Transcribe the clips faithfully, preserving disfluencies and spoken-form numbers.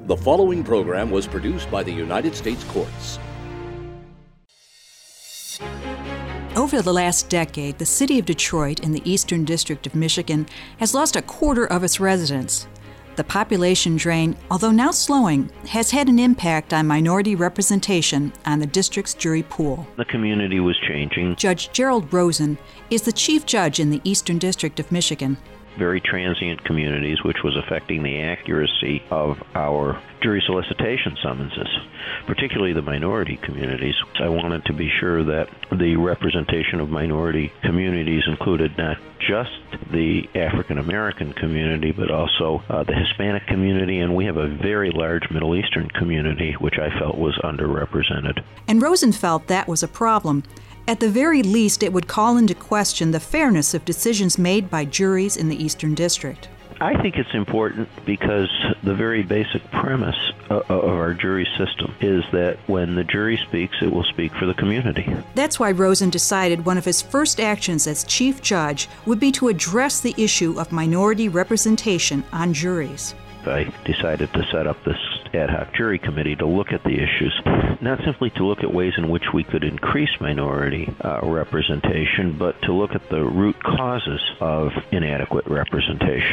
The following program was produced by the United States Courts. Over the last decade, the city of Detroit in the Eastern District of Michigan has lost a quarter of its residents. The population drain, although now slowing, has had an impact on minority representation on the district's jury pool. The community was changing. Judge Gerald Rosen is the chief judge in the Eastern District of Michigan. Very transient communities, which was affecting the accuracy of our jury solicitation summonses, particularly the minority communities. I wanted to be sure that the representation of minority communities included not just the African American community, but also uh, the Hispanic community, and we have a very large Middle Eastern community, which I felt was underrepresented. And Rosen felt that was a problem. At the very least, it would call into question the fairness of decisions made by juries in the Eastern District. I think it's important because the very basic premise of our jury system is that when the jury speaks, it will speak for the community. That's why Rosen decided one of his first actions as chief judge would be to address the issue of minority representation on juries. I decided to set up this ad hoc jury committee to look at the issues, not simply to look at ways in which we could increase minority uh, representation, but to look at the root causes of inadequate representation.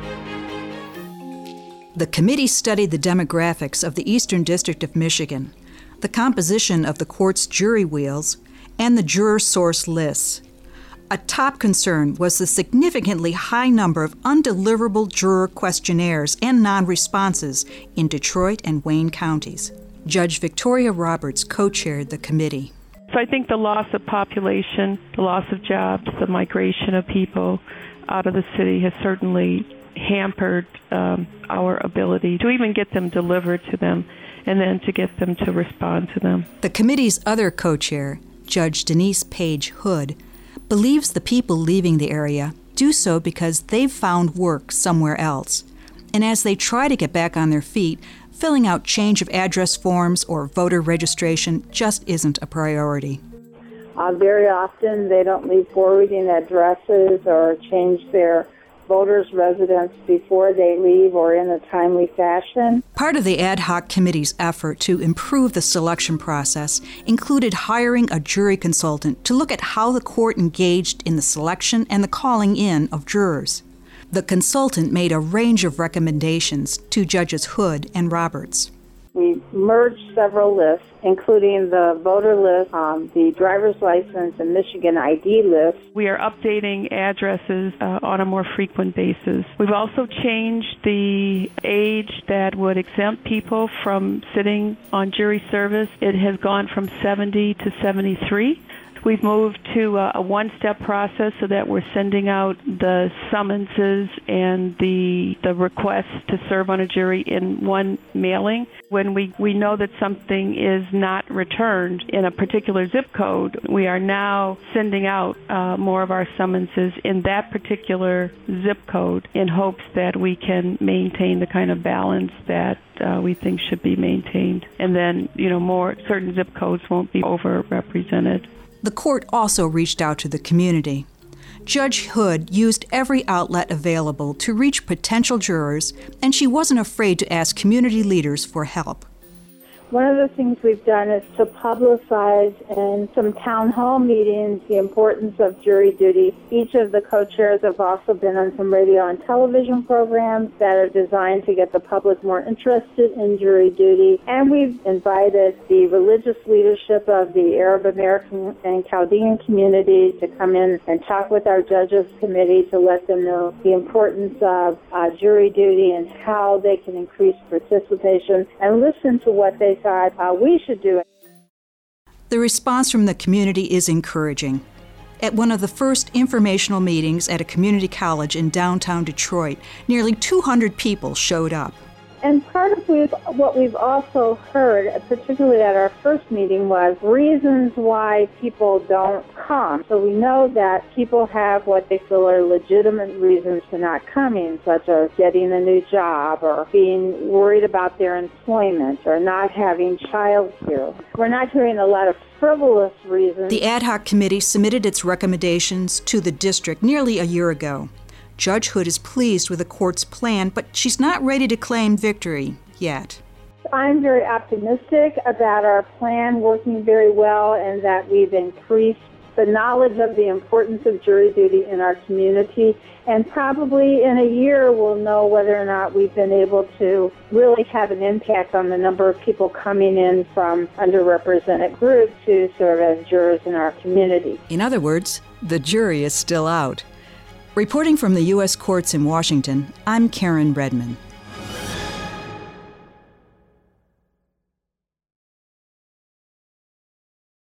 The committee studied the demographics of the Eastern District of Michigan, the composition of the court's jury wheels, and the juror source lists. A top concern was the significantly high number of undeliverable juror questionnaires and non-responses in Detroit and Wayne counties. Judge Victoria Roberts co-chaired the committee. So I think the loss of population, the loss of jobs, the migration of people out of the city has certainly hampered um, our ability to even get them delivered to them and then to get them to respond to them. The committee's other co-chair, Judge Denise Page Hood, believes the people leaving the area do so because they've found work somewhere else. And as they try to get back on their feet, filling out change of address forms or voter registration just isn't a priority. Uh, very often they don't leave forwarding addresses or change their voters' residence before they leave or in a timely fashion. Part of the ad hoc committee's effort to improve the selection process included hiring a jury consultant to look at how the court engaged in the selection and the calling in of jurors. The consultant made a range of recommendations to Judges Hood and Roberts. We merged several lists, including the voter list, um, the driver's license, and Michigan I D list. We are updating addresses uh, on a more frequent basis. We've also changed the age that would exempt people from sitting on jury service. It has gone from seventy to seventy-three. We've moved to a, a one-step process so that we're sending out the summonses and the the requests to serve on a jury in one mailing. When we, we know that something is not returned in a particular zip code, we are now sending out uh, more of our summonses in that particular zip code in hopes that we can maintain the kind of balance that uh, we think should be maintained. And then, you know, more certain zip codes won't be overrepresented. The court also reached out to the community. Judge Hood used every outlet available to reach potential jurors, and she wasn't afraid to ask community leaders for help. One of the things we've done is to publicize in some town hall meetings the importance of jury duty. Each of the co-chairs have also been on some radio and television programs that are designed to get the public more interested in jury duty. And we've invited the religious leadership of the Arab American and Chaldean community to come in and talk with our judges committee to let them know the importance of uh, jury duty and how they can increase participation and listen to what they thought uh, we should do. The response from the community is encouraging. At one of the first informational meetings at a community college in downtown Detroit, nearly two hundred people showed up. And part of we've, what we've also heard, particularly at our first meeting, was reasons why people don't come. So we know that people have what they feel are legitimate reasons for not coming, such as getting a new job or being worried about their employment or not having child care. We're not hearing a lot of frivolous reasons. The ad hoc committee submitted its recommendations to the district nearly a year ago. Judge Hood is pleased with the court's plan, but she's not ready to claim victory yet. I'm very optimistic about our plan working very well and that we've increased the knowledge of the importance of jury duty in our community. And probably in a year we'll know whether or not we've been able to really have an impact on the number of people coming in from underrepresented groups to serve as jurors in our community. In other words, the jury is still out. Reporting from the U S courts in Washington, I'm Karen Redman.